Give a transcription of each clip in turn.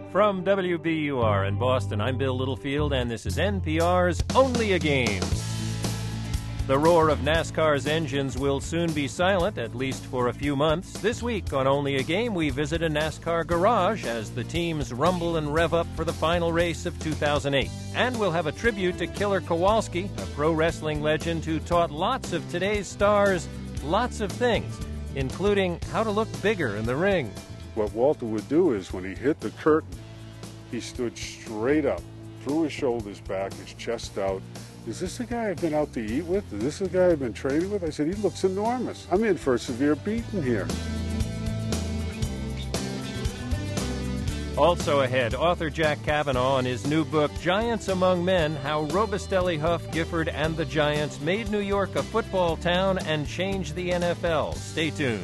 From WBUR in Boston, I'm Bill Littlefield, and this is NPR's Only a Game. The roar of NASCAR's engines will soon be silent, at least for a few months. This week on Only a Game, we visit a NASCAR garage as the teams rumble and rev up for the final race of 2008. And we'll have a tribute to Killer Kowalski, a pro wrestling legend who taught lots of today's stars lots of things, including how to look bigger in the ring. What Walter would do is when he hit the curtain, he stood straight up, threw his shoulders back, his chest out. Is this the guy I've been out to eat with? Is this the guy I've been training with? I said, he looks enormous. I'm in for a severe beating here. Also ahead, author Jack Kavanaugh in his new book, Giants Among Men, How Robustelli, Huff, Gifford, and the Giants made New York a football town and changed the NFL. Stay tuned.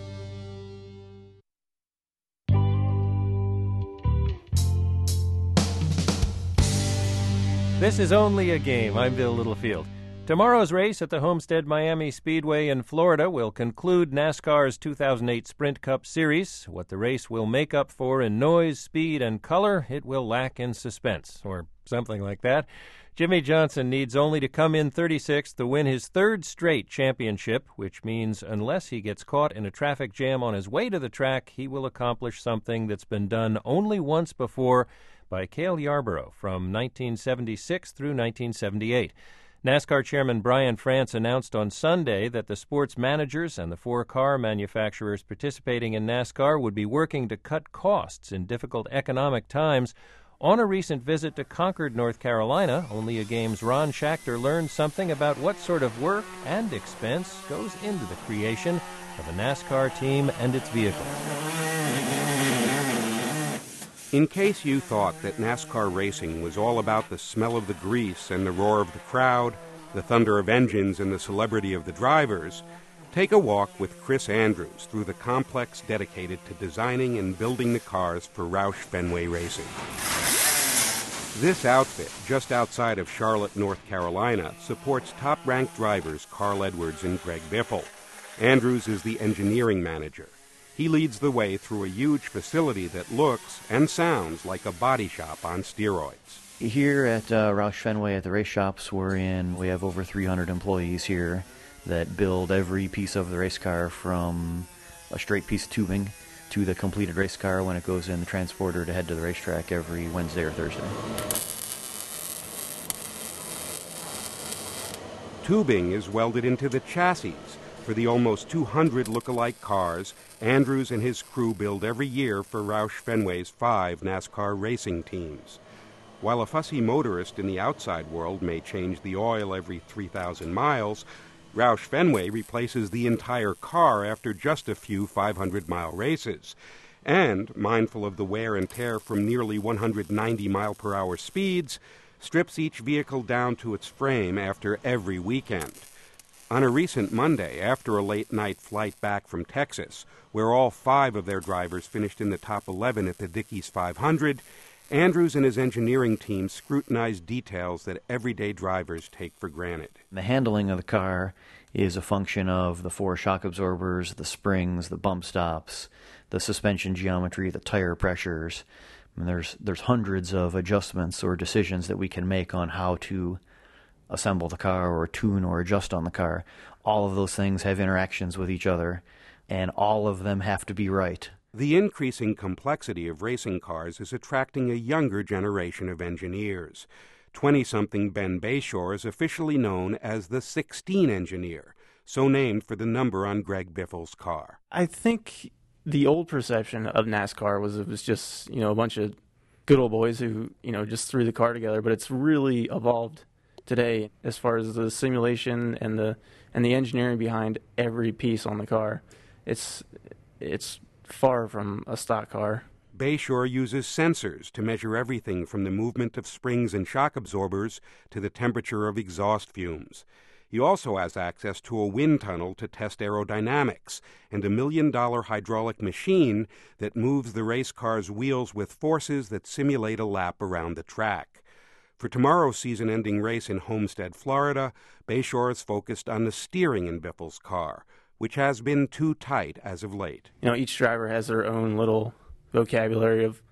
This is Only a Game. I'm Bill Littlefield. Tomorrow's race at the Homestead Miami Speedway in Florida will conclude NASCAR's 2008 Sprint Cup Series. What the race will make up for in noise, speed, and color, it will lack in suspense, or something like that. Jimmy Johnson needs only to come in 36th to win his third straight championship, which means unless he gets caught in a traffic jam on his way to the track, he will accomplish something that's been done only once before by Cale Yarborough from 1976 through 1978. NASCAR Chairman Brian France announced on Sunday that the sports managers and the four car manufacturers participating in NASCAR would be working to cut costs in difficult economic times. On a recent visit to Concord, North Carolina, Only a Game's Ron Schachter learned something about what sort of work and expense goes into the creation of a NASCAR team and its vehicle. In case you thought that NASCAR racing was all about the smell of the grease and the roar of the crowd, the thunder of engines and the celebrity of the drivers, take a walk with Chris Andrews through the complex dedicated to designing and building the cars for Roush Fenway Racing. This outfit, just outside of Charlotte, North Carolina, supports top-ranked drivers Carl Edwards and Greg Biffle. Andrews is the engineering manager. He leads the way through a huge facility that looks and sounds like a body shop on steroids. Here at Roush Fenway at the race shops we have over 300 employees here that build every piece of the race car, from a straight piece of tubing to the completed race car when it goes in the transporter to head to the racetrack every Wednesday or Thursday. Tubing is welded into the chassis. For the almost 200 look-alike cars Andrews and his crew build every year for Roush Fenway's 5 NASCAR racing teams. While a fussy motorist in the outside world may change the oil every 3,000 miles, Roush Fenway replaces the entire car after just a few 500-mile races. And, mindful of the wear and tear from nearly 190-mile-per-hour speeds, strips each vehicle down to its frame after every weekend. On a recent Monday, after a late-night flight back from Texas, where all 5 of their drivers finished in the top 11 at the Dickies 500, Andrews and his engineering team scrutinized details that everyday drivers take for granted. The handling of the car is a function of the 4 shock absorbers, the springs, the bump stops, the suspension geometry, the tire pressures. And there's hundreds of adjustments or decisions that we can make on how to assemble the car or tune or adjust on the car. All of those things have interactions with each other, and all of them have to be right. The increasing complexity of racing cars is attracting a younger generation of engineers. 20-something Ben Bayshore is officially known as the 16 engineer, so named for the number on Greg Biffle's car. I think the old perception of NASCAR was it was just, a bunch of good old boys who, just threw the car together, but it's really evolved today as far as the simulation and the engineering behind every piece on the car. It's far from a stock car. Bayshore uses sensors to measure everything from the movement of springs and shock absorbers to the temperature of exhaust fumes. He also has access to a wind tunnel to test aerodynamics and a $1 million hydraulic machine that moves the race car's wheels with forces that simulate a lap around the track. For tomorrow's season-ending race in Homestead, Florida, Bayshore is focused on the steering in Biffle's car, which has been too tight as of late. Each driver has their own little vocabulary of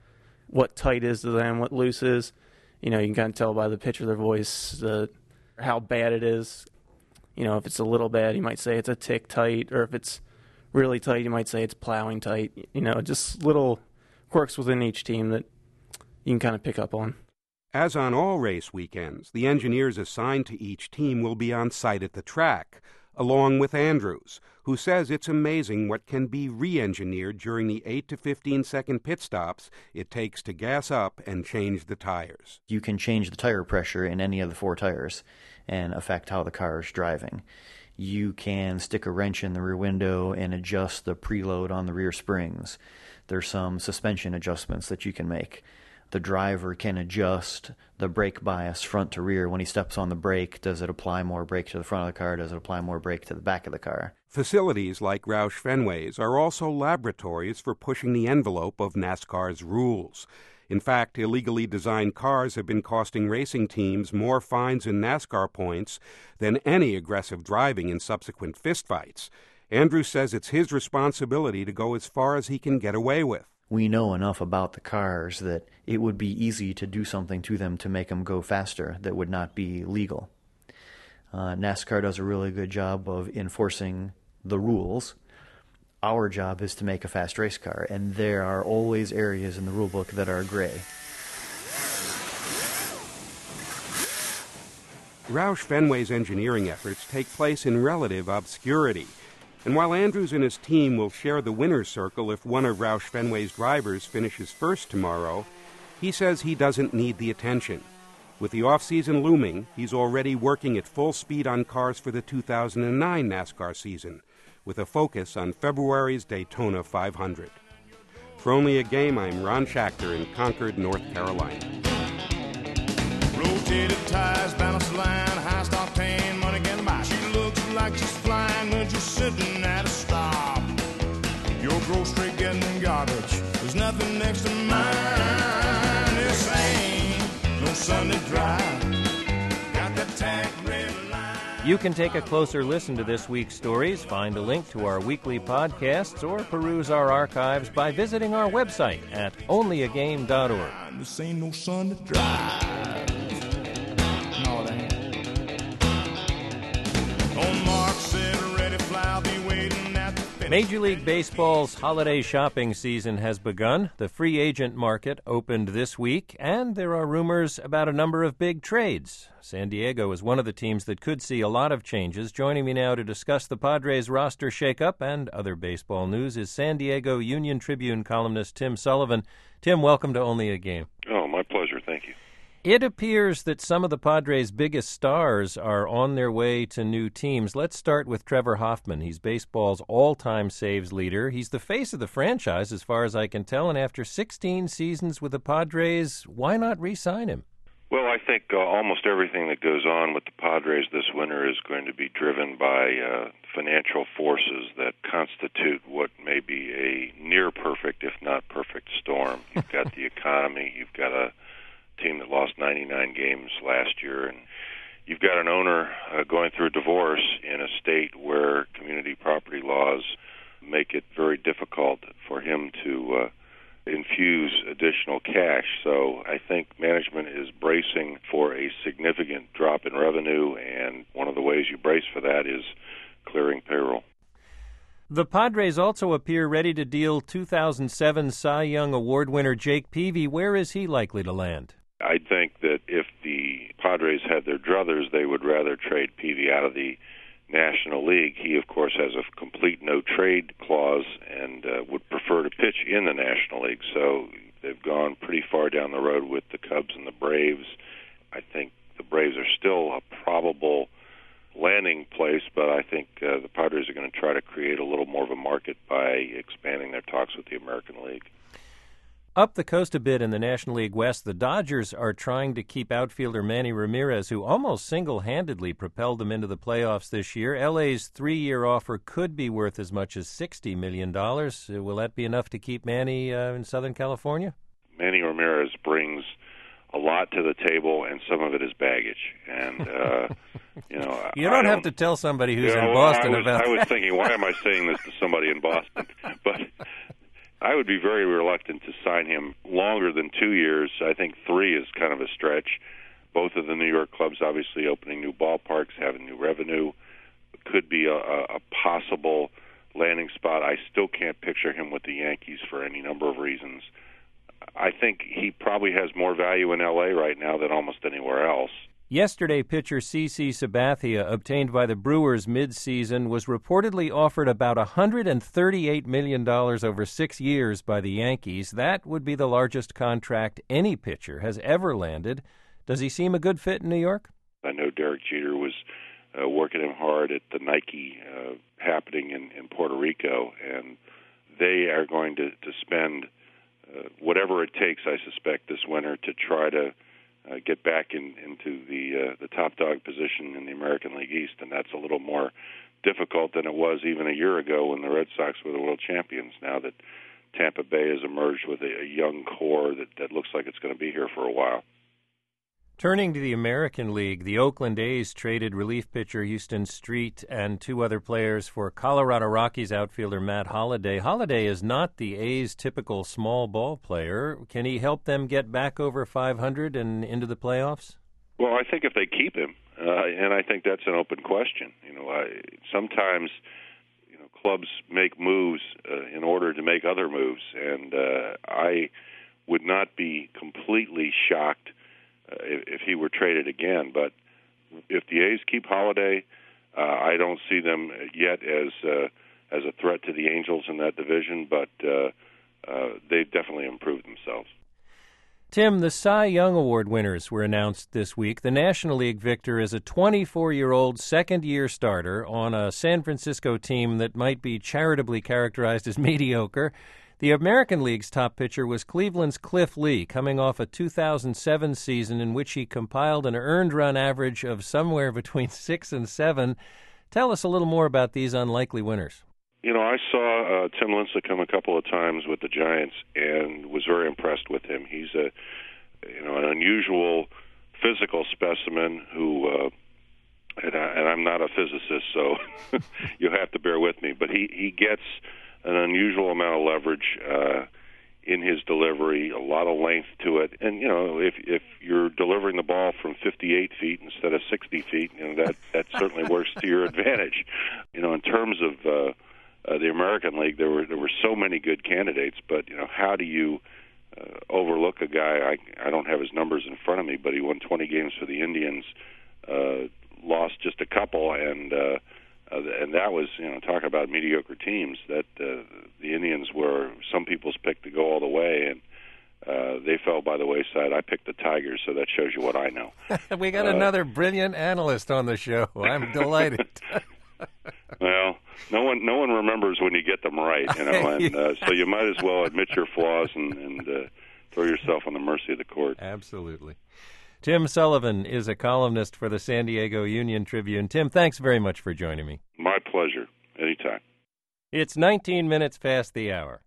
what tight is to them, what loose is. You know, you can kind of tell by the pitch of their voice how bad it is. You know, if it's a little bad, you might say it's a tick tight, or if it's really tight, you might say it's plowing tight. You know, just little quirks within each team that you can kind of pick up on. As on all race weekends, the engineers assigned to each team will be on site at the track, along with Andrews, who says it's amazing what can be re-engineered during the 8 to 15-second pit stops it takes to gas up and change the tires. You can change the tire pressure in any of the 4 tires and affect how the car is driving. You can stick a wrench in the rear window and adjust the preload on the rear springs. There's some suspension adjustments that you can make. The driver can adjust the brake bias front to rear. When he steps on the brake, does it apply more brake to the front of the car? Does it apply more brake to the back of the car? Facilities like Roush Fenways are also laboratories for pushing the envelope of NASCAR's rules. In fact, illegally designed cars have been costing racing teams more fines and NASCAR points than any aggressive driving in subsequent fistfights. Andrews says it's his responsibility to go as far as he can get away with. We know enough about the cars that it would be easy to do something to them to make them go faster that would not be legal. NASCAR does a really good job of enforcing the rules. Our job is to make a fast race car, and there are always areas in the rule book that are gray. Roush Fenway's engineering efforts take place in relative obscurity. And while Andrews and his team will share the winner's circle if one of Roush Fenway's drivers finishes first tomorrow, he says he doesn't need the attention. With the off-season looming, he's already working at full speed on cars for the 2009 NASCAR season, with a focus on February's Daytona 500. For Only a Game, I'm Ron Schachter in Concord, North Carolina. Rotated tires, balance line, high stop tan, money can buy. She looks like she's flying when she's sitting at a stop. Your grow straight getting garbage, there's nothing next to mine. This ain't no Sunday drive. Got the tag red line. You can take a closer listen to this week's stories, find a link to our weekly podcasts, or peruse our archives by visiting our website at onlyagame.org. This ain't no Sunday drive. No, it ain't. On Mark said, ready, fly, I'll be waiting at the finish. Major League Baseball's holiday shopping season has begun. The free agent market opened this week, and there are rumors about a number of big trades. San Diego is one of the teams that could see a lot of changes. Joining me now to discuss the Padres roster shakeup and other baseball news is San Diego Union Tribune columnist Tim Sullivan. Tim, welcome to Only a Game. Oh, my pleasure. Thank you. It appears that some of the Padres' biggest stars are on their way to new teams. Let's start with Trevor Hoffman. He's baseball's all-time saves leader. He's the face of the franchise, as far as I can tell, and after 16 seasons with the Padres, why not re-sign him? Well, I think almost everything that goes on with the Padres this winter is going to be driven by financial forces that constitute what may be a near-perfect, if not perfect, storm. You've got the economy. You've got a team that lost 99 games last year, and you've got an owner going through a divorce in a state where community property laws make it very difficult for him to infuse additional cash. So I think management is bracing for a significant drop in revenue, and one of the ways you brace for that is clearing payroll. The Padres also appear ready to deal 2007 Cy Young Award winner Jake Peavy. Where is he likely to land? I think that if the Padres had their druthers, they would rather trade Peavy out of the National League. He, of course, has a complete no-trade clause and would prefer to pitch in the National League. So they've gone pretty far down the road with the Cubs and the Braves. I think the Braves are still a probable landing place, but I think the Padres are going to try to create a little more of a market by expanding their talks with the American League. Up the coast a bit in the National League West, the Dodgers are trying to keep outfielder Manny Ramirez, who almost single-handedly propelled them into the playoffs this year. LA's 3-year offer could be worth as much as $60 million. Will that be enough to keep Manny in Southern California? Manny Ramirez brings a lot to the table, and some of it is baggage. And, you don't have to tell somebody who's in Boston about that. I was thinking, why am I saying this to somebody in Boston? But I would be very reluctant to sign him longer than 2 years. I think 3 is kind of a stretch. Both of the New York clubs obviously opening new ballparks, having new revenue. Could be a possible landing spot. I still can't picture him with the Yankees for any number of reasons. I think he probably has more value in L.A. right now than almost anywhere else. Yesterday, pitcher CC Sabathia, obtained by the Brewers midseason, was reportedly offered about $138 million over 6 years by the Yankees. That would be the largest contract any pitcher has ever landed. Does he seem a good fit in New York? I know Derek Jeter was working him hard at the Nike happening in Puerto Rico, and they are going to spend whatever it takes, I suspect, this winter to try to get back into the top dog position in the American League East, and that's a little more difficult than it was even a year ago when the Red Sox were the world champions. Now that Tampa Bay has emerged with a young core that looks like it's going to be here for a while. Turning to the American League, the Oakland A's traded relief pitcher Houston Street and 2 other players for Colorado Rockies outfielder Matt Holliday. Holliday is not the A's typical small ball player. Can he help them get back over 500 and into the playoffs? Well, I think if they keep him, and I think that's an open question. Sometimes clubs make moves in order to make other moves, and I would not be completely shocked if he were traded again. But if the A's keep Holliday, I don't see them yet as a threat to the Angels in that division, but they've definitely improved themselves. Tim, the Cy Young Award winners were announced this week. The National League victor is a 24-year-old second-year starter on a San Francisco team that might be charitably characterized as mediocre. The American League's top pitcher was Cleveland's Cliff Lee, coming off a 2007 season in which he compiled an earned run average of somewhere between 6 and 7. Tell us a little more about these unlikely winners. I saw Tim Lincecum a couple of times with the Giants and was very impressed with him. He's an unusual physical specimen who, and I'm not a physicist, so you'll have to bear with me, but he gets an unusual amount of leverage in his delivery, a lot of length to it. And, if you're delivering the ball from 58 feet instead of 60 feet, that certainly works to your advantage. In terms of the American League, there were so many good candidates, but, how do you overlook a guy? I don't have his numbers in front of me, but he won 20 games for the Indians, lost just a couple, and that was, talk about mediocre teams, that the Indians were some people's pick to go all the way, and they fell by the wayside. I picked the Tigers, so that shows you what I know. We got another brilliant analyst on the show. I'm delighted. Well, no one remembers when you get them right, and so you might as well admit your flaws and throw yourself on the mercy of the court. Absolutely. Tim Sullivan is a columnist for the San Diego Union-Tribune. Tim, thanks very much for joining me. My pleasure. Anytime. It's 19 minutes past the hour.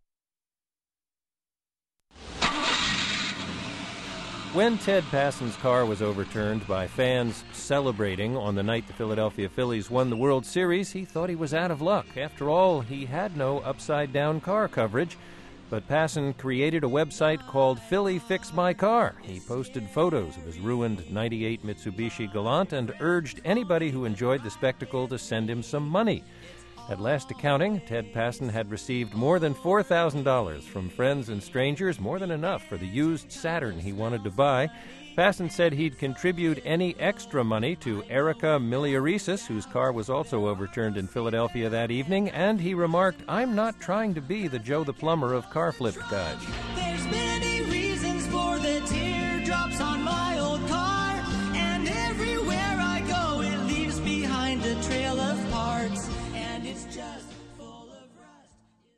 When Ted Passon's car was overturned by fans celebrating on the night the Philadelphia Phillies won the World Series, he thought he was out of luck. After all, he had no upside-down car coverage. But Passon created a website called Philly Fix My Car. He posted photos of his ruined 98 Mitsubishi Galant and urged anybody who enjoyed the spectacle to send him some money. At last accounting, Ted Passon had received more than $4,000 from friends and strangers, more than enough for the used Saturn he wanted to buy. Passon said he'd contribute any extra money to Erica Miliaresis, whose car was also overturned in Philadelphia that evening, and he remarked, "I'm not trying to be the Joe the Plumber of car flip guys." There's many reasons for the teardrops on my old car, and everywhere I go it leaves behind a trail of parts, and it's just full of rust.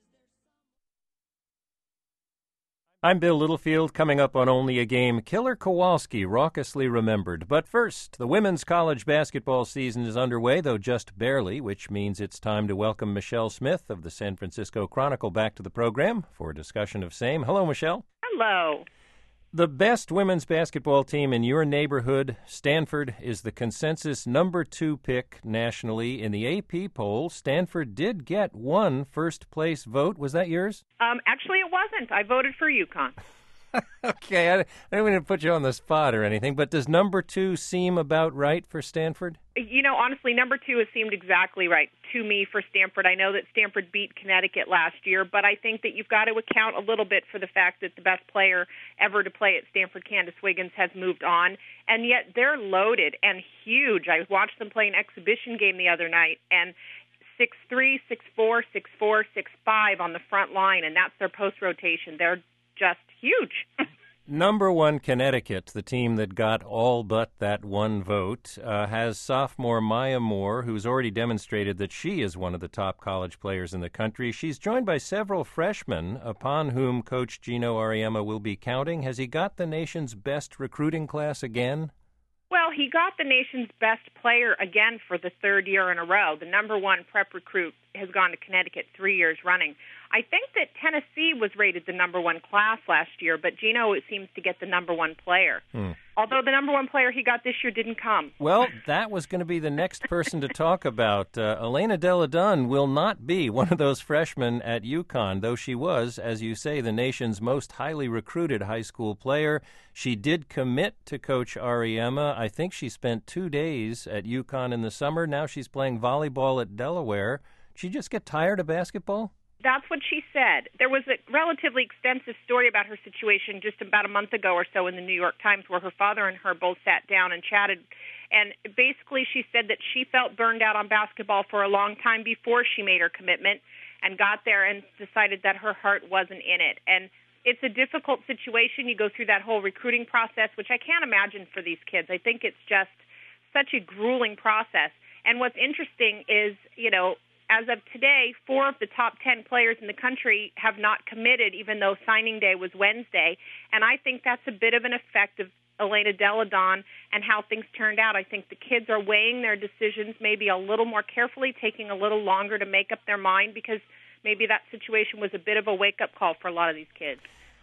I'm Bill Littlefield. Coming up on Only a Game, Killer Kowalski raucously remembered. But first, the women's college basketball season is underway, though just barely, which means it's time to welcome Michelle Smith of the San Francisco Chronicle back to the program for a discussion of same. Hello, Michelle. Hello. The best women's basketball team in your neighborhood, Stanford, is the consensus number 2 pick nationally. In the AP poll, Stanford did get one first-place vote. Was that yours? Actually, it wasn't. I voted for UConn. Okay, I don't mean to put you on the spot or anything, but does number 2 seem about right for Stanford? You know, honestly, number 2 has seemed exactly right to me for Stanford. I know that Stanford beat Connecticut last year, but I think that you've got to account a little bit for the fact that the best player ever to play at Stanford, Candace Wiggins, has moved on, and yet they're loaded and huge. I watched them play an exhibition game the other night, and 6'3", 6'4", 6'4", 6'5" on the front line, and that's their post rotation. They're just huge. Number 1, Connecticut, the team that got all but that one vote, has sophomore Maya Moore, who's already demonstrated that she is one of the top college players in the country. She's joined by several freshmen, upon whom Coach Gino Auriemma will be counting. Has he got the nation's best recruiting class again? Well, he got the nation's best player again for the 3rd year in a row. The number 1 prep recruit has gone to Connecticut 3 years running. I think that Tennessee was rated the number 1 class last year, but Gino seems to get the number 1 player. Although the number 1 player he got this year didn't come. Well, that was going to be the next person to talk about. Elena Delle Donne will not be one of those freshmen at UConn, though she was, as you say, the nation's most highly recruited high school player. She did commit to Coach Auriemma. I think she spent 2 days at UConn in the summer. Now she's playing volleyball at Delaware. Did she just get tired of basketball? That's what she said. There was a relatively extensive story about her situation just about a month ago or so in the New York Times, where her father and her both sat down and chatted. And basically she said that she felt burned out on basketball for a long time before she made her commitment, and got there and decided that her heart wasn't in it. And it's a difficult situation. You go through that whole recruiting process, which I can't imagine for these kids. I think it's just such a grueling process. And what's interesting is, you know, as of today, 4 of the top 10 players in the country have not committed, even though signing day was Wednesday. And I think that's a bit of an effect of Elena Delle Donne and how things turned out. I think the kids are weighing their decisions maybe a little more carefully, taking a little longer to make up their mind, because maybe that situation was a bit of a wake-up call for a lot of these kids.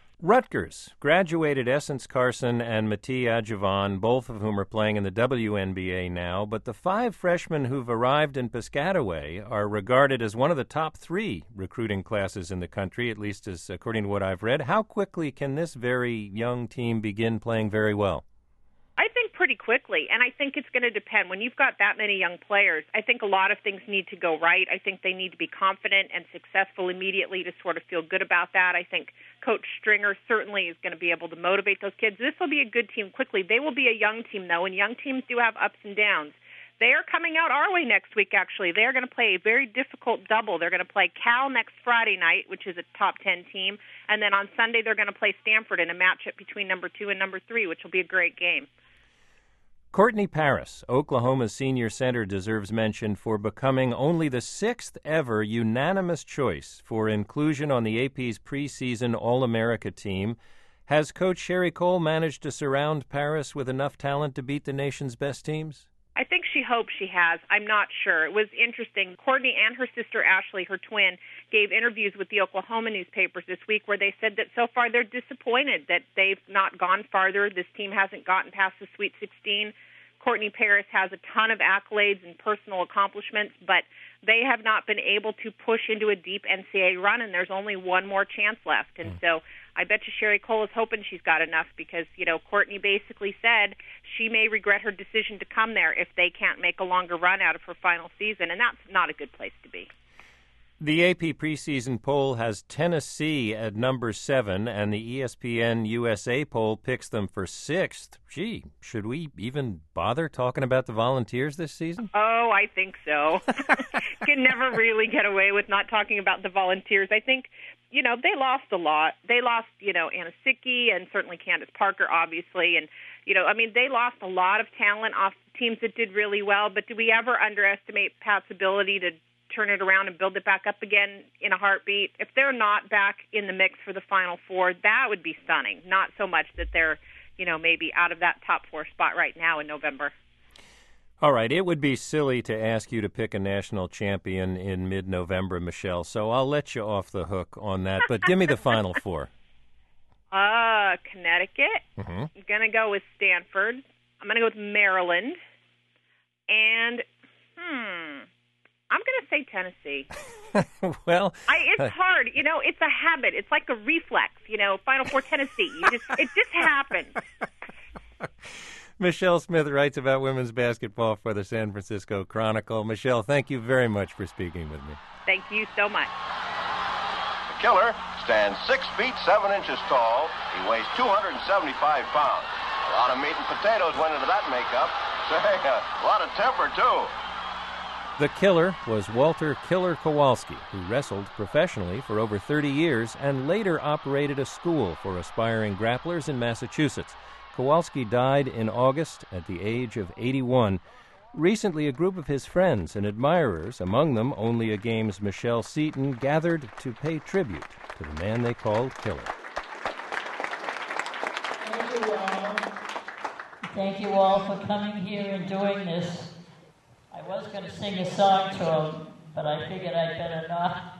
Rutgers graduated Essence Carson and Matee Adjavon, both of whom are playing in the WNBA now, but the 5 freshmen who've arrived in Piscataway are regarded as one of the top 3 recruiting classes in the country, at least as according to what I've read. How quickly can this very young team begin playing very well? I think pretty quickly, and I think it's going to depend. When you've got that many young players, I think a lot of things need to go right. I think they need to be confident and successful immediately to sort of feel good about that. I think Coach Stringer certainly is going to be able to motivate those kids. This will be a good team quickly. They will be a young team, though, and young teams do have ups and downs. They are coming out our way next week, actually. They are going to play a very difficult double. They're going to play Cal next Friday night, which is a top 10 team, and then on Sunday they're going to play Stanford in a matchup between number 2 and number 3, which will be a great game. Courtney Paris, Oklahoma's senior center, deserves mention for becoming only the 6th ever unanimous choice for inclusion on the AP's preseason All-America team. Has Coach Sherry Cole managed to surround Paris with enough talent to beat the nation's best teams? I think she hopes she has. I'm not sure. It was interesting. Courtney and her sister Ashley, her twin, gave interviews with the Oklahoma newspapers this week where they said that so far they're disappointed that they've not gone farther. This team hasn't gotten past the Sweet 16. Courtney Paris has a ton of accolades and personal accomplishments, but they have not been able to push into a deep NCAA run, and there's only one more chance left. And so I bet you Sherry Cole is hoping she's got enough because, you know, Courtney basically said she may regret her decision to come there if they can't make a longer run out of her final season, and that's not a good place to be. The AP preseason poll has Tennessee at number 7, and the ESPN USA poll picks them for 6th. Gee, should we even bother talking about the Volunteers this season? Oh, I think so. Can never really get away with not talking about the Volunteers. I think, you know, they lost a lot. They lost, you know, Anna Sicky and certainly Candace Parker, obviously. And, you know, I mean, they lost a lot of talent off teams that did really well. But do we ever underestimate Pat's ability to turn it around and build it back up again in a heartbeat? If they're not back in the mix for the Final Four, that would be stunning. Not so much that they're, you know, maybe out of that top 4 spot right now in November. All right, it would be silly to ask you to pick a national champion in mid-November, Michelle, so I'll let you off the hook on that. But give me the Final Four. Connecticut, I'm going to go with Stanford. I'm going to go with Maryland. And, I'm going to say Tennessee. Well, it's hard. You know, it's a habit. It's like a reflex. You know, Final Four Tennessee. It just happens. Michelle Smith writes about women's basketball for the San Francisco Chronicle. Michelle, thank you very much for speaking with me. Thank you so much. The killer stands 6 feet 7 inches tall. He weighs 275 pounds. A lot of meat and potatoes went into that makeup. Say, a lot of temper, too. The killer was Walter Killer Kowalski, who wrestled professionally for over 30 years and later operated a school for aspiring grapplers in Massachusetts. Kowalski died in August at the age of 81. Recently, a group of his friends and admirers, among them Only a Game's Michelle Seton, gathered to pay tribute to the man they called Killer. Thank you all for coming here and doing this. I was going to sing a song to him, but I figured I'd better not.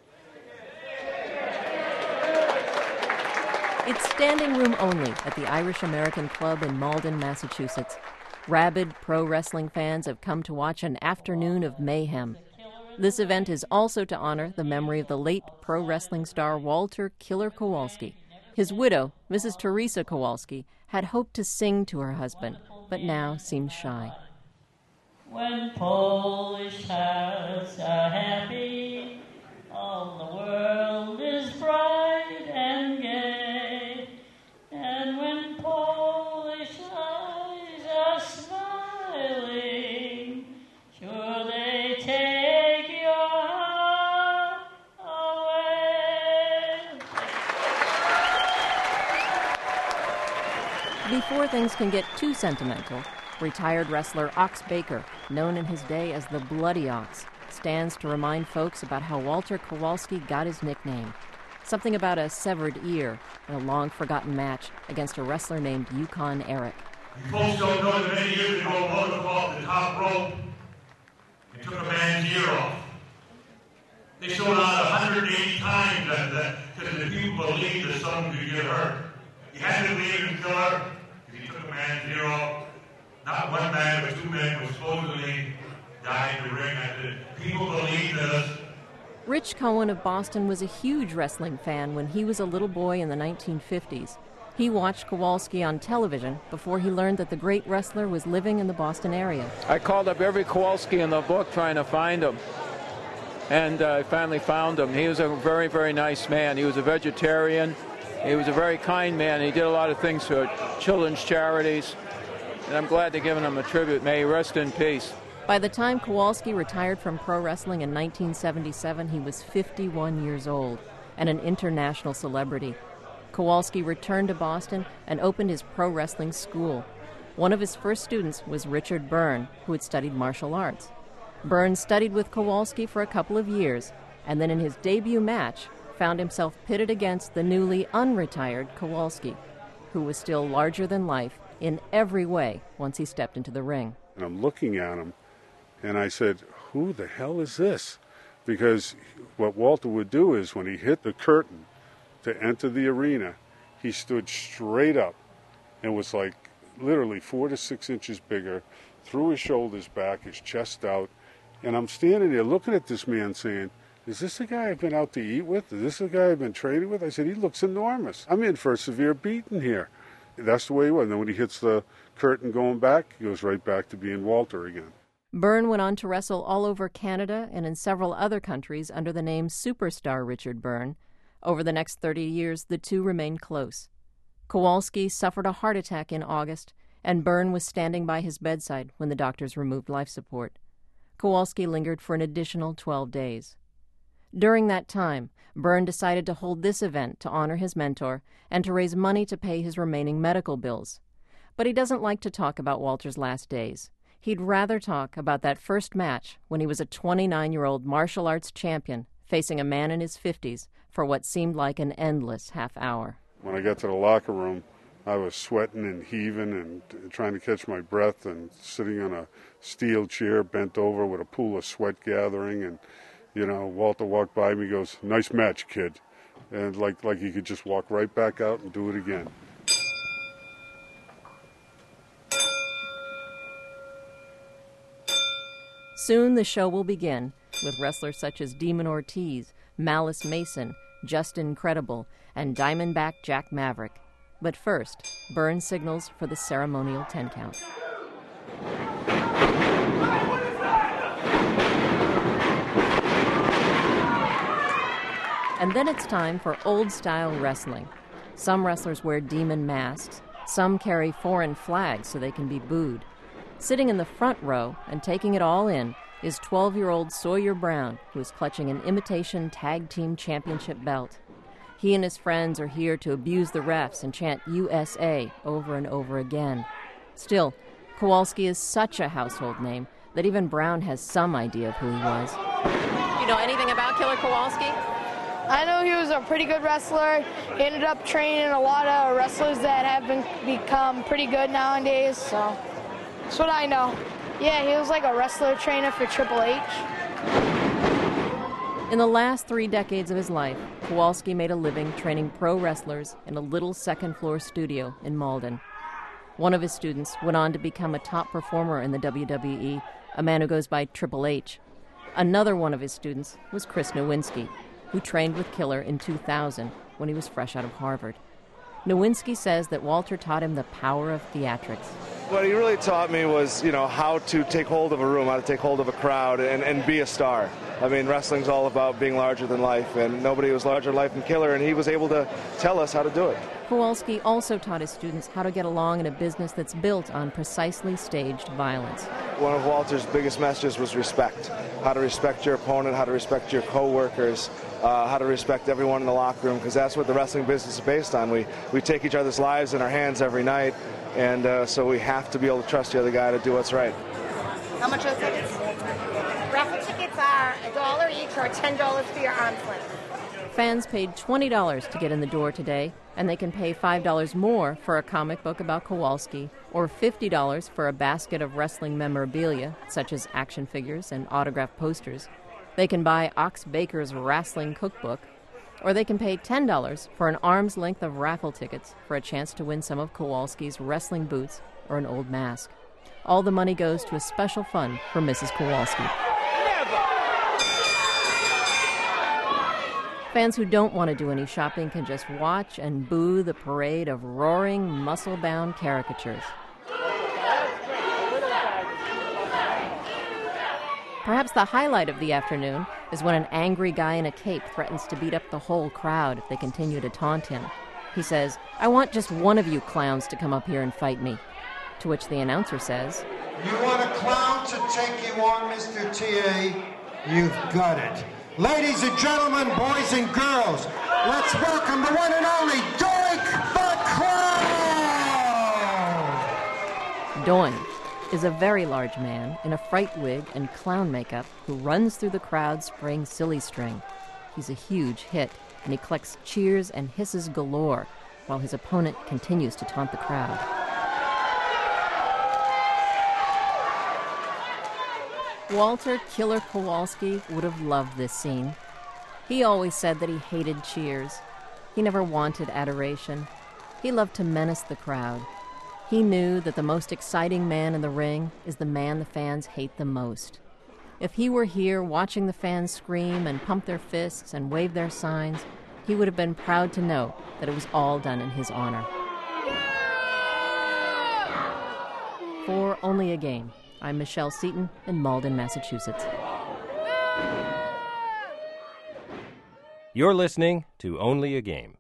It's standing room only at the Irish American Club in Malden, Massachusetts. Rabid pro wrestling fans have come to watch an afternoon of mayhem. This event is also to honor the memory of the late pro wrestling star Walter Killer Kowalski. His widow, Mrs. Teresa Kowalski, had hoped to sing to her husband, but now seems shy. When Polish hearts are happy, all the world is bright and gay. And when Polish eyes are smiling, sure they take your heart away. Before things can get too sentimental, retired wrestler Ox Baker, known in his day as the Bloody Ox, stands to remind folks about how Walter Kowalski got his nickname. Something about a severed ear in a long-forgotten match against a wrestler named Yukon Eric. You folks don't know that many years ago, Walter off the top rope and took a man's ear off. They showed out 180 times after that because the people believed that someone could get hurt. You had to believe in Killer because he took a man's ear off. Not one man, but 2 men were supposedly died in the ring. People believed us. Rich Cohen of Boston was a huge wrestling fan when he was a little boy in the 1950s. He watched Kowalski on television before he learned that the great wrestler was living in the Boston area. I called up every Kowalski in the book trying to find him, and I finally found him. He was a very, very nice man. He was a vegetarian. He was a very kind man. He did a lot of things for children's charities. And I'm glad they're giving him a tribute. May he rest in peace. By the time Kowalski retired from pro wrestling in 1977, he was 51 years old and an international celebrity. Kowalski returned to Boston and opened his pro wrestling school. One of his first students was Richard Byrne, who had studied martial arts. Byrne studied with Kowalski for a couple of years, and then in his debut match found himself pitted against the newly unretired Kowalski, who was still larger than life in every way once he stepped into the ring. And I'm looking at him, and I said, who the hell is this? Because what Walter would do is when he hit the curtain to enter the arena, he stood straight up and was like literally 4 to 6 inches bigger, threw his shoulders back, his chest out. And I'm standing there looking at this man saying, is this the guy I've been out to eat with? Is this the guy I've been training with? I said, he looks enormous. I'm in for a severe beating here. That's the way he was. And then when he hits the curtain going back, he goes right back to being Walter again. Byrne went on to wrestle all over Canada and in several other countries under the name Superstar Richard Byrne. Over the next 30 years, the two remained close. Kowalski suffered a heart attack in August, and Byrne was standing by his bedside when the doctors removed life support. Kowalski lingered for an additional 12 days. During that time, Byrne decided to hold this event to honor his mentor and to raise money to pay his remaining medical bills. But he doesn't like to talk about Walter's last days. He'd rather talk about that first match when he was a 29-year-old martial arts champion facing a man in his 50s for what seemed like an endless half hour. When I got to the locker room, I was sweating and heaving and trying to catch my breath and sitting on a steel chair bent over with a pool of sweat gathering. And, you know, Walter walked by me, goes, nice match, kid. And like he could just walk right back out and do it again. Soon the show will begin, with wrestlers such as Demon Ortiz, Malice Mason, Justin Credible, and Diamondback Jack Maverick. But first, Byrne signals for the ceremonial 10 count. And then it's time for old-style wrestling. Some wrestlers wear demon masks. Some carry foreign flags so they can be booed. Sitting in the front row and taking it all in is 12-year-old Sawyer Brown, who is clutching an imitation tag team championship belt. He and his friends are here to abuse the refs and chant USA over and over again. Still, Kowalski is such a household name that even Brown has some idea of who he was. You know anything about Killer Kowalski? I know he was a pretty good wrestler. He ended up training a lot of wrestlers that have become pretty good nowadays, so that's what I know. Yeah, he was like a wrestler trainer for Triple H. In the last 3 decades of his life, Kowalski made a living training pro wrestlers in a little second-floor studio in Malden. One of his students went on to become a top performer in the WWE, a man who goes by Triple H. Another one of his students was Chris Nowinski, who trained with Killer in 2000 when he was fresh out of Harvard. Nowinski says that Walter taught him the power of theatrics. What he really taught me was, how to take hold of a room, how to take hold of a crowd and be a star. I mean, wrestling's all about being larger than life, and nobody was larger than life than Killer, and he was able to tell us how to do it. Kowalski also taught his students how to get along in a business that's built on precisely staged violence. One of Walter's biggest messages was respect. How to respect your opponent, how to respect your co-workers, how to respect everyone in the locker room, because that's what the wrestling business is based on. We take each other's lives in our hands every night, and so we have to be able to trust the other guy to do what's right. How much are tickets? Raffle tickets are $1 each or $10 for your arm's length. Fans paid $20 to get in the door today, and they can pay $5 more for a comic book about Kowalski, or $50 for a basket of wrestling memorabilia, such as action figures and autographed posters. They can buy Ox Baker's wrestling cookbook, or they can pay $10 for an arm's length of raffle tickets for a chance to win some of Kowalski's wrestling boots or an old mask. All the money goes to a special fund for Mrs. Kowalski. Fans who don't want to do any shopping can just watch and boo the parade of roaring, muscle-bound caricatures. Perhaps the highlight of the afternoon is when an angry guy in a cape threatens to beat up the whole crowd if they continue to taunt him. He says, "I want just one of you clowns to come up here and fight me." To which the announcer says, "You want a clown to take you on, Mr. T.A.? You've got it. Ladies and gentlemen, boys and girls, let's welcome the one and only Doink the Clown!" Doink is a very large man in a fright wig and clown makeup who runs through the crowd spraying silly string. He's a huge hit, and he collects cheers and hisses galore while his opponent continues to taunt the crowd. Walter Killer Kowalski would have loved this scene. He always said that he hated cheers. He never wanted adoration. He loved to menace the crowd. He knew that the most exciting man in the ring is the man the fans hate the most. If he were here watching the fans scream and pump their fists and wave their signs, he would have been proud to know that it was all done in his honor. For Only a Game, I'm Michelle Seaton in Malden, Massachusetts. You're listening to Only a Game.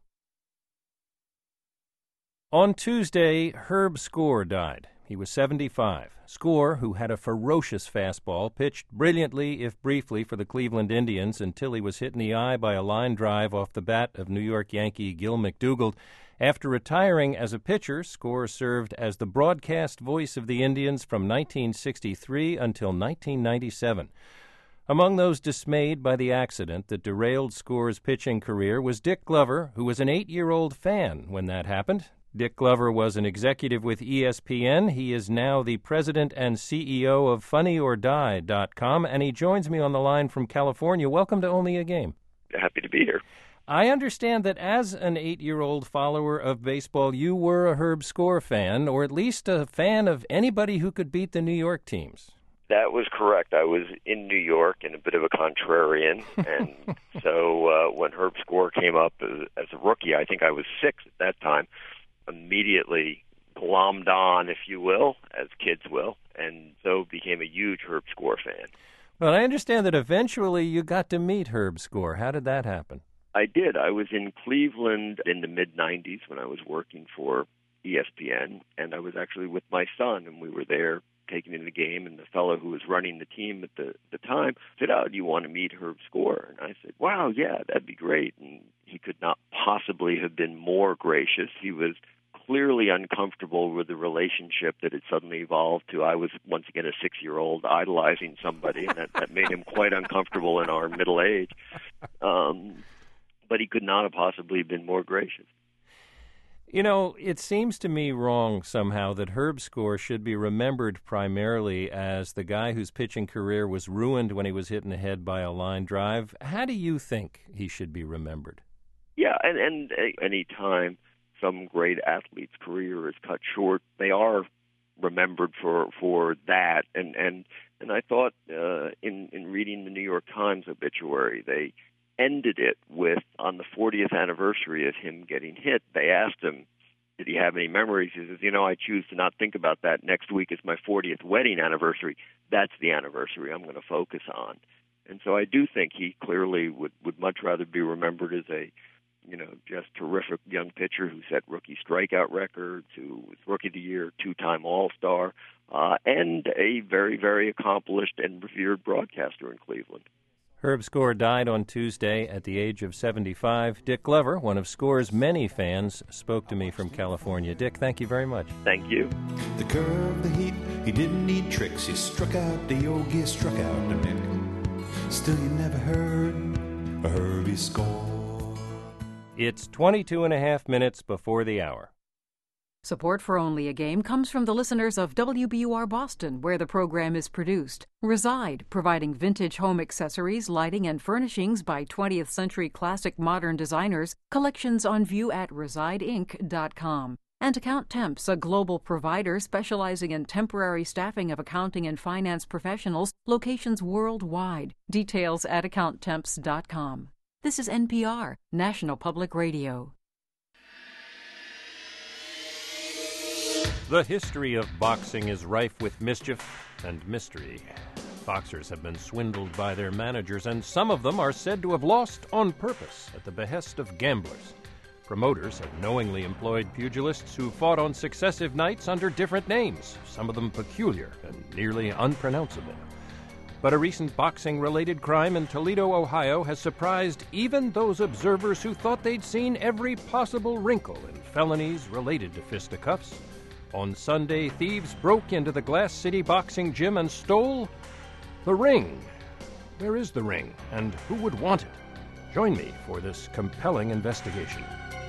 On Tuesday, Herb Score died. He was 75. Score, who had a ferocious fastball, pitched brilliantly, if briefly, for the Cleveland Indians until he was hit in the eye by a line drive off the bat of New York Yankee Gil McDougald. After retiring as a pitcher, Score served as the broadcast voice of the Indians from 1963 until 1997. Among those dismayed by the accident that derailed Score's pitching career was Dick Glover, who was an 8-year-old fan when that happened. Dick Glover was an executive with ESPN. He is now the president and CEO of FunnyOrDie.com, and he joins me on the line from California. Welcome to Only a Game. Happy to be here. I understand that as an 8-year-old follower of baseball, you were a Herb Score fan, or at least a fan of anybody who could beat the New York teams. That was correct. I was in New York and a bit of a contrarian, and so when Herb Score came up as a rookie, I think I was 6 at that time, immediately glommed on, if you will, as kids will, and so became a huge Herb Score fan. Well, I understand that eventually you got to meet Herb Score. How did that happen? I did. I was in Cleveland in the mid-'90s when I was working for ESPN, and I was actually with my son, and we were there taking in the game, and the fellow who was running the team at the time said, "Oh, do you want to meet Herb Score?" And I said, "Wow, yeah, that'd be great." And he could not possibly have been more gracious. He was clearly uncomfortable with the relationship that had suddenly evolved to, I was once again a 6-year-old idolizing somebody, and that made him quite uncomfortable in our middle age. But he could not have possibly been more gracious. You know, it seems to me wrong somehow that Herb Score should be remembered primarily as the guy whose pitching career was ruined when he was hit in the head by a line drive. How do you think he should be remembered? Yeah, and any time some great athlete's career is cut short, they are remembered for that. And I thought in reading the New York Times obituary, they ended it with, on the 40th anniversary of him getting hit, they asked him, did he have any memories? He says, I choose to not think about that. Next week is my 40th wedding anniversary. That's the anniversary I'm going to focus on. And so I do think he clearly would much rather be remembered as a, just terrific young pitcher who set rookie strikeout records, who was Rookie of the Year, 2-time All-Star, and a very, very accomplished and revered broadcaster in Cleveland. Herb Score died on Tuesday at the age of 75. Dick Glover, one of Score's many fans, spoke to me from California. Dick, thank you very much. Thank you. The curve, the heat, he didn't need tricks. He struck out the Yogi, struck out the Mick. Still you never heard a Herbie Score. It's 22 and a half minutes before the hour. Support for Only a Game comes from the listeners of WBUR Boston, where the program is produced. Reside, providing vintage home accessories, lighting, and furnishings by 20th century classic modern designers. Collections on view at resideinc.com. And Account Temps, a global provider specializing in temporary staffing of accounting and finance professionals, locations worldwide. Details at accounttemps.com. This is NPR, National Public Radio. The history of boxing is rife with mischief and mystery. Boxers have been swindled by their managers, and some of them are said to have lost on purpose at the behest of gamblers. Promoters have knowingly employed pugilists who fought on successive nights under different names, some of them peculiar and nearly unpronounceable. But a recent boxing-related crime in Toledo, Ohio, has surprised even those observers who thought they'd seen every possible wrinkle in felonies related to fisticuffs. On Sunday, thieves broke into the Glass City boxing gym and stole the ring. Where is the ring, and who would want it? Join me for this compelling investigation.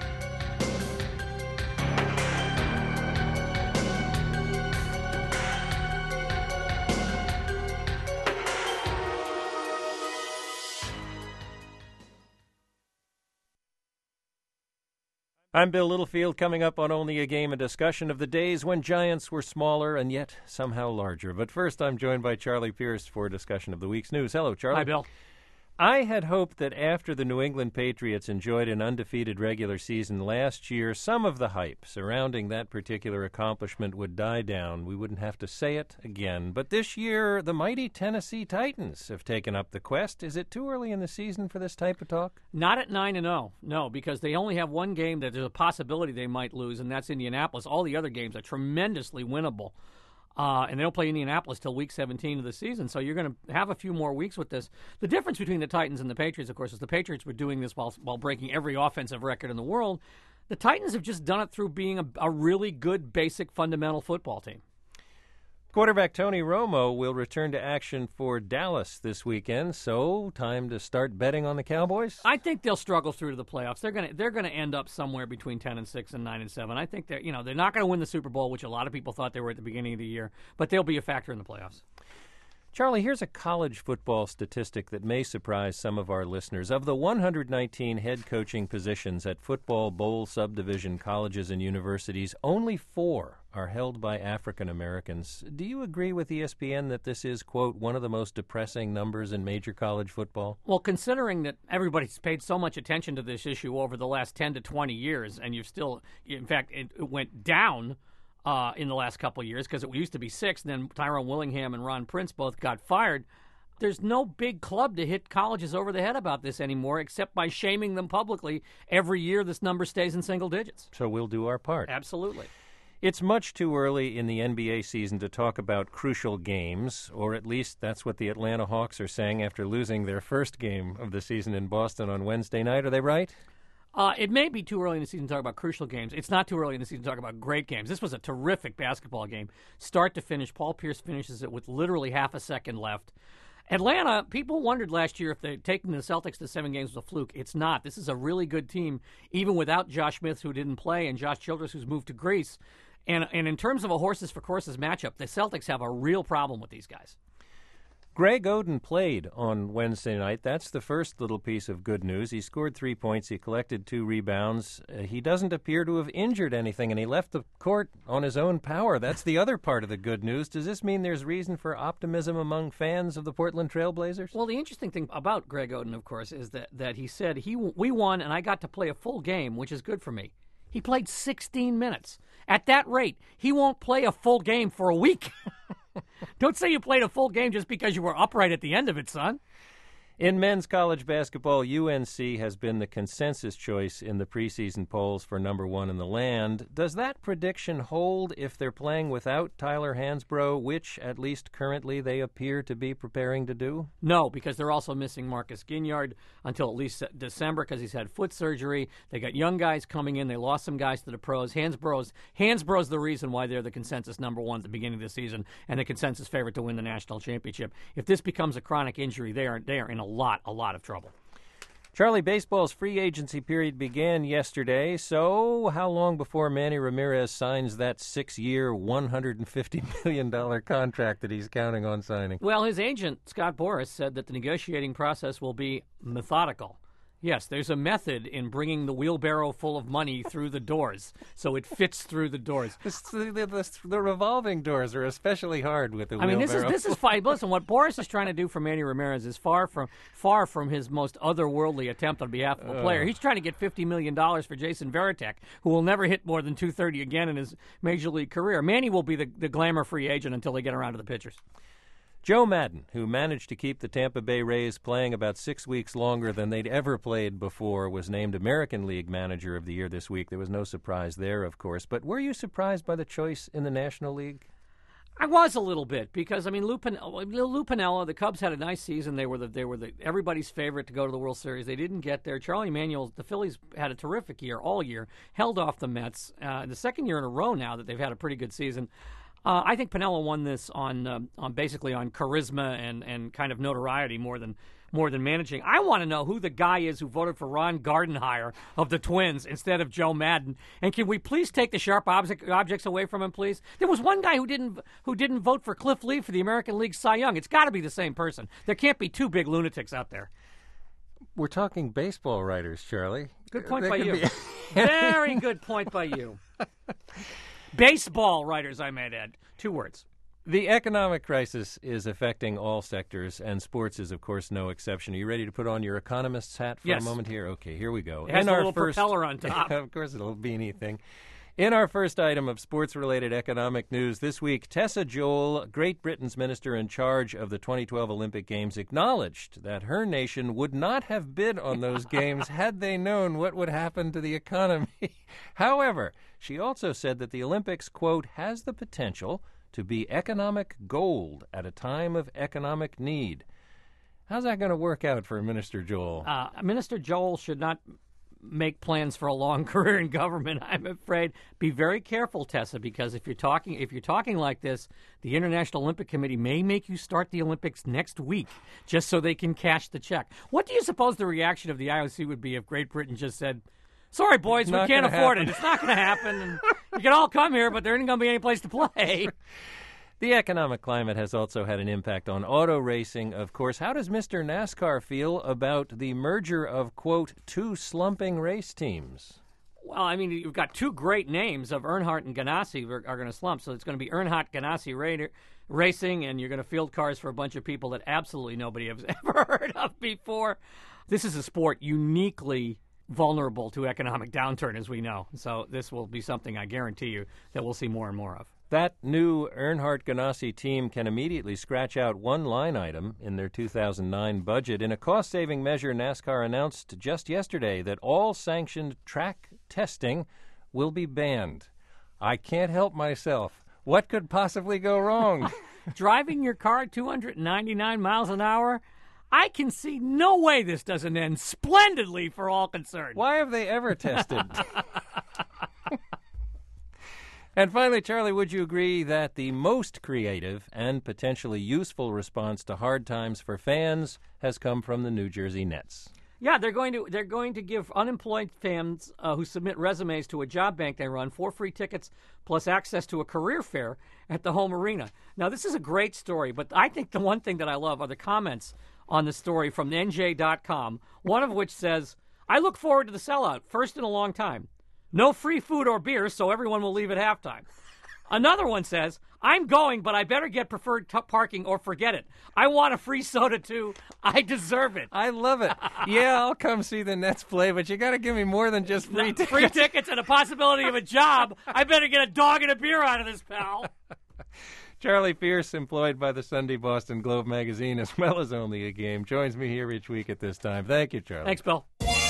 I'm Bill Littlefield. Coming up on Only a Game, a discussion of the days when giants were smaller and yet somehow larger. But first, I'm joined by Charlie Pierce for a discussion of the week's news. Hello, Charlie. Hi, Bill. I had hoped that after the New England Patriots enjoyed an undefeated regular season last year, some of the hype surrounding that particular accomplishment would die down. We wouldn't have to say it again. But this year, the mighty Tennessee Titans have taken up the quest. Is it too early in the season for this type of talk? Not at 9-0, no, because they only have one game that there's a possibility they might lose, and that's Indianapolis. All the other games are tremendously winnable. And they don't play Indianapolis till week 17 of the season, so you're going to have a few more weeks with this. The difference between the Titans and the Patriots, of course, is the Patriots were doing this while breaking every offensive record in the world. The Titans have just done it through being a really good, basic, fundamental football team. Quarterback Tony Romo will return to action for Dallas this weekend, so time to start betting on the Cowboys? I think they'll struggle through to the playoffs. They're going to end up somewhere between 10-6 and 9-7. I think they're not going to win the Super Bowl, which a lot of people thought they were at the beginning of the year, but they'll be a factor in the playoffs. Charlie, here's a college football statistic that may surprise some of our listeners. Of the 119 head coaching positions at football bowl subdivision colleges and universities, only 4 are held by African Americans. Do you agree with ESPN that this is, quote, one of the most depressing numbers in major college football? Well, considering that everybody's paid so much attention to this issue over the last 10 to 20 years, and you've still, in fact, it went down in the last couple of years because it used to be 6, and then Tyrone Willingham and Ron Prince both got fired. There's no big club to hit colleges over the head about this anymore except by shaming them publicly. Every year this number stays in single digits. So we'll do our part. Absolutely. It's much too early in the NBA season to talk about crucial games, or at least that's what the Atlanta Hawks are saying after losing their first game of the season in Boston on Wednesday night. Are they right? It may be too early in the season to talk about crucial games. It's not too early in the season to talk about great games. This was a terrific basketball game. Start to finish, Paul Pierce finishes it with literally half a second left. Atlanta, people wondered last year if taking the Celtics to 7 games was a fluke. It's not. This is a really good team, even without Josh Smith, who didn't play, and Josh Childress, who's moved to Greece. And in terms of a horses for courses matchup, the Celtics have a real problem with these guys. Greg Oden played on Wednesday night. That's the first little piece of good news. He scored 3 points. He collected 2 rebounds. He doesn't appear to have injured anything, and he left the court on his own power. That's the other part of the good news. Does this mean there's reason for optimism among fans of the Portland Trail Blazers? Well, the interesting thing about Greg Oden, of course, is that he said, we won, and I got to play a full game, which is good for me. He played 16 minutes. At that rate, he won't play a full game for a week. Don't say you played a full game just because you were upright at the end of it, son. In men's college basketball, UNC has been the consensus choice in the preseason polls for number 1 in the land. Does that prediction hold if they're playing without Tyler Hansbrough, which, at least currently, they appear to be preparing to do? No, because they're also missing Marcus Ginyard until at least December because he's had foot surgery. They got young guys coming in. They lost some guys to the pros. Hansbrough's the reason why they're the consensus number 1 at the beginning of the season and the consensus favorite to win the national championship. If this becomes a chronic injury, they are in a lot of trouble. Charlie, baseball's free agency period began yesterday, so how long before Manny Ramirez signs that 6-year, $150 million contract that he's counting on signing? Well, his agent, Scott Boras, said that the negotiating process will be methodical. Yes, there's a method in bringing the wheelbarrow full of money through the doors, so it fits through the doors. The revolving doors are especially hard with the wheelbarrow. This is fine. Listen, what Boras is trying to do for Manny Ramirez is far from his most otherworldly attempt on behalf of a player. He's trying to get $50 million for Jason Varitek, who will never hit more than .230 again in his major league career. Manny will be the glamour free agent until they get around to the pitchers. Joe Maddon, who managed to keep the Tampa Bay Rays playing about 6 weeks longer than they'd ever played before, was named American League Manager of the Year this week. There was no surprise there, of course. But were you surprised by the choice in the National League? I was a little bit because Lou Piniella, the Cubs had a nice season. They were everybody's favorite to go to the World Series. They didn't get there. Charlie Manuel, the Phillies had a terrific year all year, held off the Mets. The second year in a row now that they've had a pretty good season. I think Piniella won this on basically on charisma and kind of notoriety more than managing. I want to know who the guy is who voted for Ron Gardenhire of the Twins instead of Joe Maddon. And can we please take the sharp objects away from him, please? There was one guy who didn't vote for Cliff Lee for the American League Cy Young. It's got to be the same person. There can't be 2 big lunatics out there. We're talking baseball writers, Charlie. Good point by you. Very good point by you. Baseball writers, I might add. 2 words. The economic crisis is affecting all sectors, and sports is, of course, no exception. Are you ready to put on your economist's hat for a moment here? Okay, here we go. It has a little propeller on top. Of course, a little beanie thing. In our first item of sports-related economic news this week, Tessa Joel, Great Britain's minister in charge of the 2012 Olympic Games, acknowledged that her nation would not have bid on those games had they known what would happen to the economy. However, she also said that the Olympics, quote, has the potential to be economic gold at a time of economic need. How's that going to work out for Minister Joel? Minister Joel should not make plans for a long career in government, I'm afraid. Be very careful, Tessa, because if you're talking like this, the International Olympic Committee may make you start the Olympics next week just so they can cash the check. What do you suppose the reaction of the IOC would be if Great Britain just said, sorry, boys, we can't afford it. It's not going to happen. And you can all come here, but there ain't going to be any place to play. The economic climate has also had an impact on auto racing, of course. How does Mr. NASCAR feel about the merger of, quote, two slumping race teams? Well, I mean, you've got two great names of Earnhardt and Ganassi are going to slump. So it's going to be Earnhardt Ganassi Racing, and you're going to field cars for a bunch of people that absolutely nobody has ever heard of before. This is a sport uniquely vulnerable to economic downturn, as we know. So this will be something, I guarantee you, that we'll see more and more of. That new Earnhardt Ganassi team can immediately scratch out one line item in their 2009 budget. In a cost-saving measure, NASCAR announced just yesterday that all sanctioned track testing will be banned. I can't help myself. What could possibly go wrong? Driving your car 299 miles an hour? I can see no way this doesn't end splendidly for all concerned. Why have they ever tested? And finally, Charlie, would you agree that the most creative and potentially useful response to hard times for fans has come from the New Jersey Nets? Yeah, they're going to give unemployed fans who submit resumes to a job bank they run 4 free tickets plus access to a career fair at the home arena. Now, this is a great story, but I think the one thing that I love are the comments on the story from NJ.com, one of which says, "I look forward to the sellout, first in a long time. No free food or beer, so everyone will leave at halftime." Another one says, "I'm going, but I better get preferred parking or forget it. I want a free soda, too. I deserve it." I love it. Yeah, I'll come see the Nets play, but you got to give me more than just free tickets. Free tickets and a possibility of a job. I better get a dog and a beer out of this, pal. Charlie Pierce, employed by the Sunday Boston Globe magazine, as well as Only a Game, joins me here each week at this time. Thank you, Charlie. Thanks, Bill.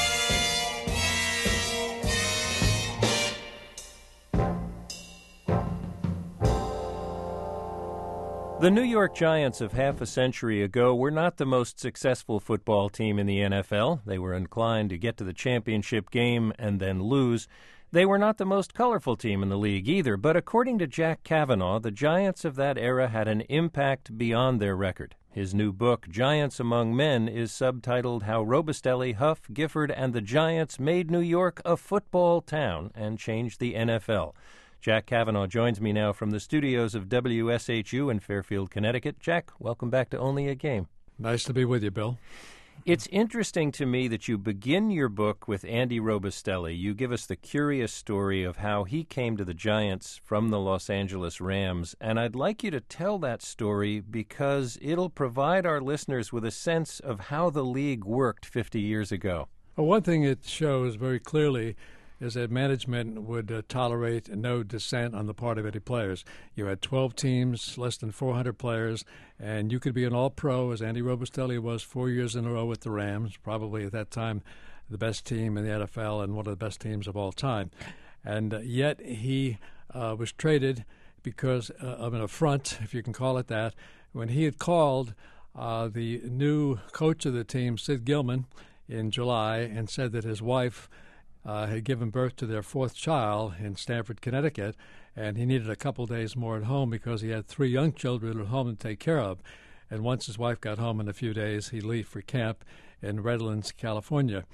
The New York Giants of half a century ago were not the most successful football team in the NFL. They were inclined to get to the championship game and then lose. They were not the most colorful team in the league either, but according to Jack Kavanaugh, the Giants of that era had an impact beyond their record. His new book, Giants Among Men, is subtitled How Robustelli, Huff, Gifford, and the Giants Made New York a Football Town and Changed the NFL. Jack Kavanaugh joins me now from the studios of WSHU in Fairfield, Connecticut. Jack, welcome back to Only a Game. Nice to be with you, Bill. It's interesting to me that you begin your book with Andy Robustelli. You give us the curious story of how he came to the Giants from the Los Angeles Rams, and I'd like you to tell that story because it'll provide our listeners with a sense of how the league worked 50 years ago. Well, one thing it shows very clearly is that management would tolerate no dissent on the part of any players. You had 12 teams, less than 400 players, and you could be an all-pro, as Andy Robustelli was 4 years in a row with the Rams, probably at that time the best team in the NFL and one of the best teams of all time. And yet he was traded because of an affront, if you can call it that, when he had called the new coach of the team, Sid Gilman, in July and said that his wife had given birth to their 4th child in Stamford, Connecticut, and he needed a couple days more at home because he had 3 young children at home to take care of. And once his wife got home in a few days, he'd leave for camp in Redlands, California.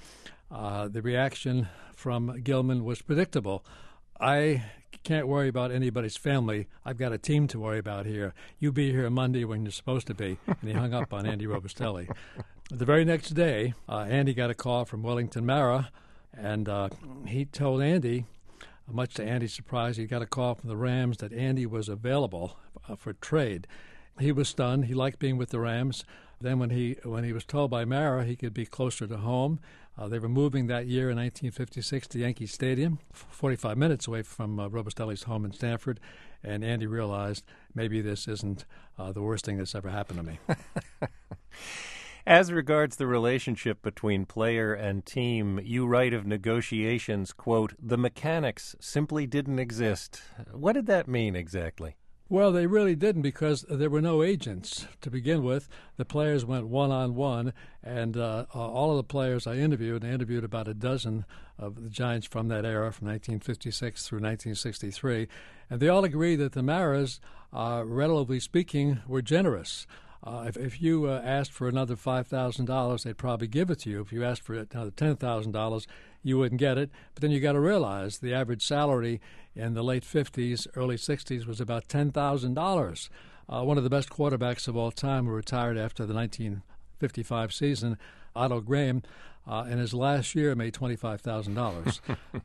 The reaction from Gilman was predictable. I can't worry about anybody's family. I've got a team to worry about here. You be here Monday when you're supposed to be. And he hung up on Andy Robustelli. The very next day, Andy got a call from Wellington Mara, and he told Andy, much to Andy's surprise, he got a call from the Rams that Andy was available for trade. He was stunned. He liked being with the Rams. Then when he was told by Mara he could be closer to home, they were moving that year in 1956 to Yankee Stadium, 45 minutes away from Robustelli's home in Stamford, and Andy realized maybe this isn't the worst thing that's ever happened to me. As regards the relationship between player and team, you write of negotiations, quote, "The mechanics simply didn't exist." What did that mean exactly? Well, they really didn't because there were no agents to begin with. The players went one-on-one, and all of the players I interviewed about a dozen of the Giants from that era, from 1956 through 1963, and they all agreed that the Maras, relatively speaking, were generous. If you asked for another $5,000, they'd probably give it to you. If you asked for another $10,000, you wouldn't get it. But then you got to realize the average salary in the late 50s, early 60s was about $10,000. One of the best quarterbacks of all time who retired after the 1955 season, Otto Graham, in his last year made $25,000.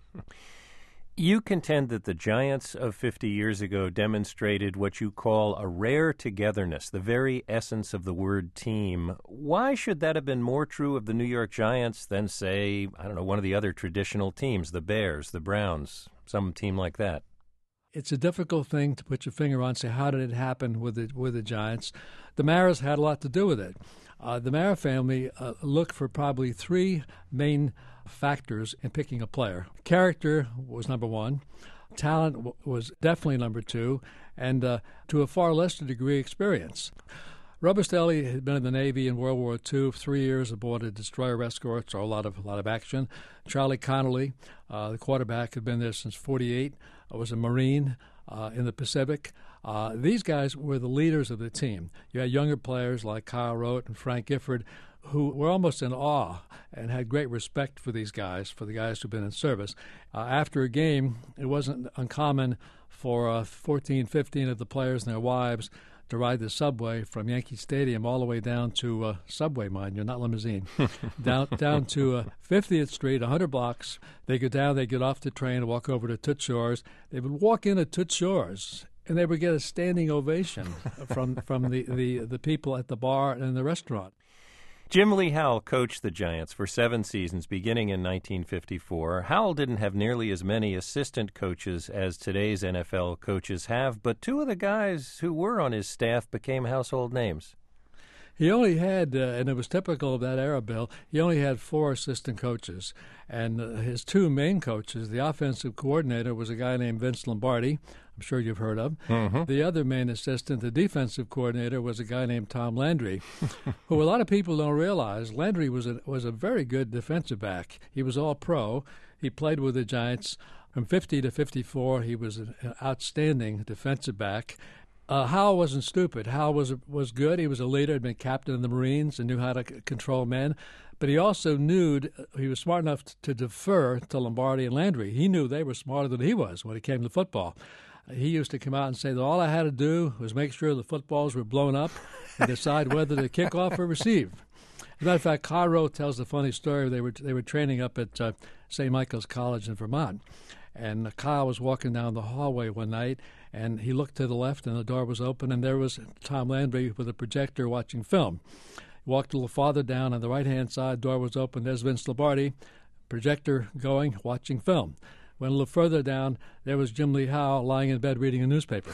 You contend that the Giants of 50 years ago demonstrated what you call a rare togetherness, the very essence of the word team. Why should that have been more true of the New York Giants than, say, I don't know, one of the other traditional teams, the Bears, the Browns, some team like that? It's a difficult thing to put your finger on, say, how did it happen with the Giants? The Maras had a lot to do with it. The Mara family looked for probably three main factors in picking a player. Character was number one. Talent was definitely number two. And to a far lesser degree, experience. Robustelli had been in the Navy in World War II, 3 years aboard a destroyer escort, so a lot of action. Charlie Connolly, the quarterback, had been there since 48, was a Marine in the Pacific. These guys were the leaders of the team. You had younger players like Kyle Rote and Frank Gifford who were almost in awe and had great respect for these guys, for the guys who've been in service. After a game, it wasn't uncommon for 14, 15 of the players and their wives to ride the subway from Yankee Stadium all the way down to subway, mind you, not limousine, down to 50th Street, 100 blocks. They go down, they get off the train and walk over to Toots Shor's. They would walk in at Toots Shor's, and they would get a standing ovation from the people at the bar and in the restaurant. Jim Lee Howell coached the Giants for 7 seasons, beginning in 1954. Howell didn't have nearly as many assistant coaches as today's NFL coaches have, but 2 of the guys who were on his staff became household names. He only had, and it was typical of that era, Bill, he only had 4 assistant coaches. And his 2 main coaches, the offensive coordinator was a guy named Vince Lombardi, I'm sure you've heard of. Mm-hmm. The other main assistant, the defensive coordinator, was a guy named Tom Landry, who a lot of people don't realize. Landry was a very good defensive back. He was all pro. He played with the Giants. From 50 to 54, he was an outstanding defensive back. Howell wasn't stupid. Howell was good. He was a leader, had been captain of the Marines and knew how to control men. But he also knew he was smart enough to defer to Lombardi and Landry. He knew they were smarter than he was when it came to football. He used to come out and say that all I had to do was make sure the footballs were blown up and decide whether to kick off or receive. As a matter of fact, Cairo tells a funny story. They were training up at St. Michael's College in Vermont. And Kyle was walking down the hallway one night, and he looked to the left, and the door was open, and there was Tom Landry with a projector watching film. He walked a little farther down, on the right-hand side, door was open. There's Vince Lombardi, projector going, watching film. Went a little further down, there was Jim Lee Howell lying in bed reading a newspaper.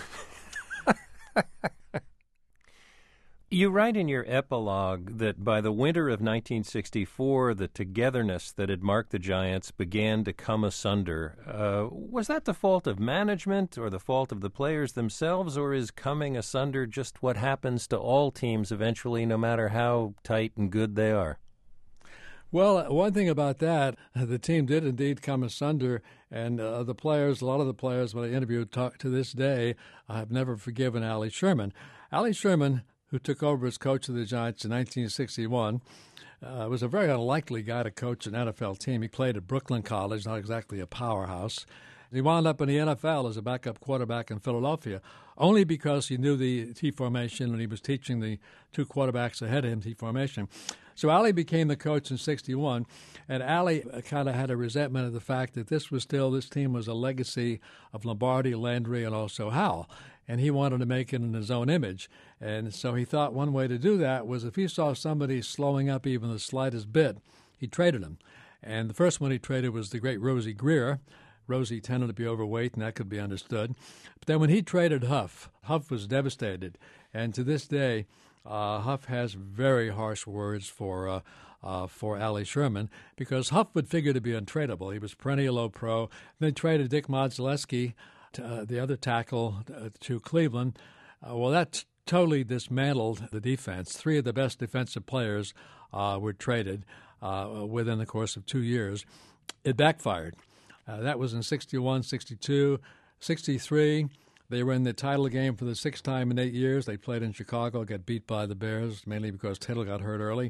You write in your epilogue that by the winter of 1964, the togetherness that had marked the Giants began to come asunder. Was that the fault of management or the fault of the players themselves, or is coming asunder just what happens to all teams eventually, no matter how tight and good they are? Well, one thing about that, the team did indeed come asunder, and the players, a lot of the players when I interviewed talk to this day, have never forgiven Allie Sherman. Allie Sherman, who took over as coach of the Giants in 1961, was a very unlikely guy to coach an NFL team. He played at Brooklyn College, not exactly a powerhouse. He wound up in the NFL as a backup quarterback in Philadelphia, only because he knew the T formation and he was teaching the 2 quarterbacks ahead of him T formation. So Allie became the coach in 61, and Allie kind of had a resentment of the fact that this team was a legacy of Lombardi, Landry, and also Howell, and he wanted to make it in his own image. And so he thought one way to do that was if he saw somebody slowing up even the slightest bit, he traded him. And the first one he traded was the great Rosie Greer. Rosie tended to be overweight, and that could be understood. But then when he traded Huff was devastated. And to this day, Huff has very harsh words for Allie Sherman because Huff would figure to be untradeable. He was perennial All-Pro. Then traded Dick Modzelewski, the other tackle, to Cleveland. Well, that totally dismantled the defense. 3 of the best defensive players were traded within the course of 2 years. It backfired. That was in 61, 62, 63. They were in the title game for the 6th time in 8 years. They played in Chicago, got beat by the Bears, mainly because Tittle got hurt early.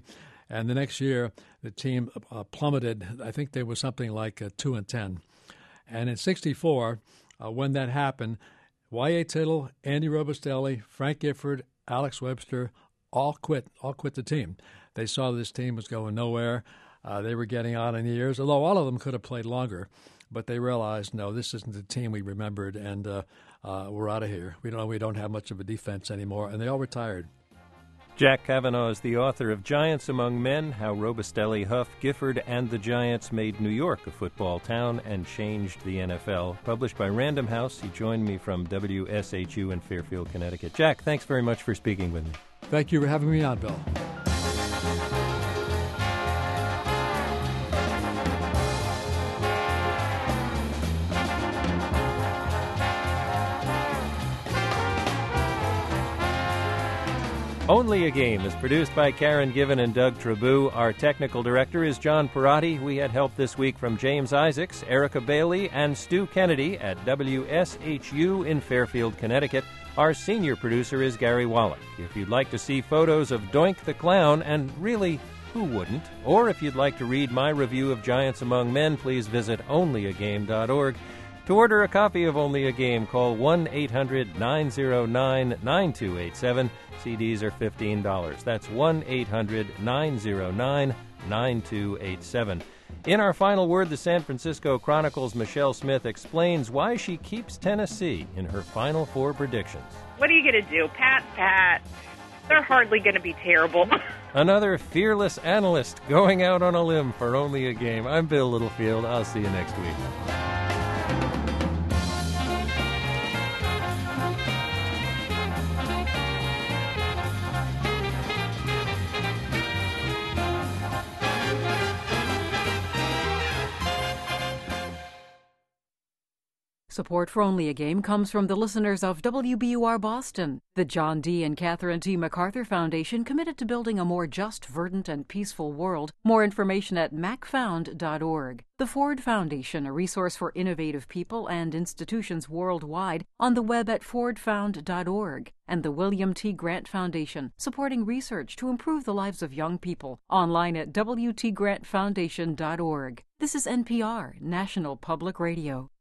And the next year, the team plummeted. I think there was something like 2-10. And in '64, when that happened, Y.A. Tittle, Andy Robustelli, Frank Gifford, Alex Webster all quit the team. They saw this team was going nowhere. They were getting on in years, although all of them could have played longer. But they realized, no, this isn't the team we remembered, and we're out of here. We don't have much of a defense anymore, and they all retired. Jack Kavanaugh is the author of Giants Among Men, How Robustelli, Huff, Gifford, and the Giants Made New York a Football Town and Changed the NFL. Published by Random House. He joined me from WSHU in Fairfield, Connecticut. Jack, thanks very much for speaking with me. Thank you for having me on, Bill. Only a Game is produced by Karen Given and Doug Trabou. Our technical director is John Perotti. We had help this week from James Isaacs, Erica Bailey, and Stu Kennedy at WSHU in Fairfield, Connecticut. Our senior producer is Gary Wallach. If you'd like to see photos of Doink the Clown, and really, who wouldn't? Or if you'd like to read my review of Giants Among Men, please visit onlyagame.org. To order a copy of Only a Game, call 1-800-909-9287. CDs are $15. That's 1-800-909-9287. In our final word, the San Francisco Chronicle's Michelle Smith explains why she keeps Tennessee in her Final Four predictions. What are you going to do? Pat. They're hardly going to be terrible. Another fearless analyst going out on a limb for Only a Game. I'm Bill Littlefield. I'll see you next week. Support for Only a Game comes from the listeners of WBUR Boston, the John D. and Catherine T. MacArthur Foundation, committed to building a more just, verdant, and peaceful world. More information at macfound.org. The Ford Foundation, a resource for innovative people and institutions worldwide, on the web at fordfound.org. And the William T. Grant Foundation, supporting research to improve the lives of young people, online at wtgrantfoundation.org. This is NPR, National Public Radio.